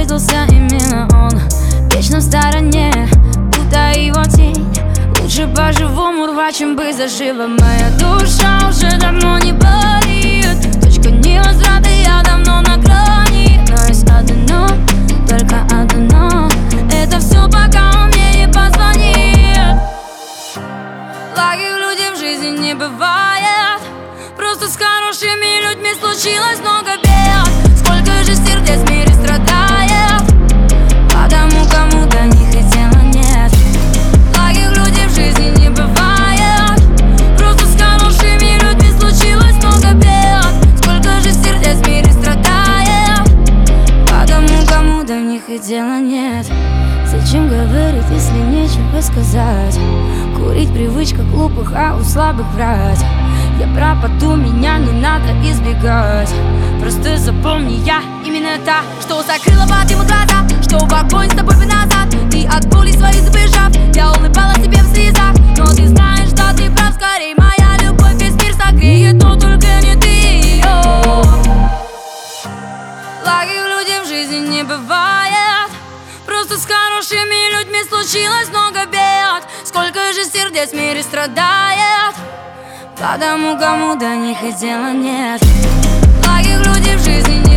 встретился именно он, вечно в стороне, будто его тень. Лучше по-живому рвать, чем быть заживо. Моя душа уже давно не болит, точка невозврата, я давно на грани. Но есть одно, только одно, это все, пока он мне не позвонит. Плохих людей в жизни не бывает, просто с хорошими людьми случилось много бед. Сколько же сердец в мире страдает, потому кому до них и дела нет. Плохих людей в жизни не бывает, просто с хорошими людьми случилось много бед. Сколько же сердец в мире страдает, потому кому до них и дела нет. Зачем говорить, если нечего сказать? Курить привычка глупых, а у слабых врать. Я пропаду, меня не надо избегать. Просто запомни, я именно та, что закрыла под ему глаза, что в огонь с тобой бы назад. Ты от боли своей сбежав, я улыбалась тебе в слезах. Но ты знаешь, что ты прав, скорее моя любовь весь мир согреет, но только не ты ее. Плохих людей в жизни не бывает, просто с хорошими людьми случилось много бед. Сколько же сердец в мире страдает, потому кому до них и дела нет. Плохих людей в жизни не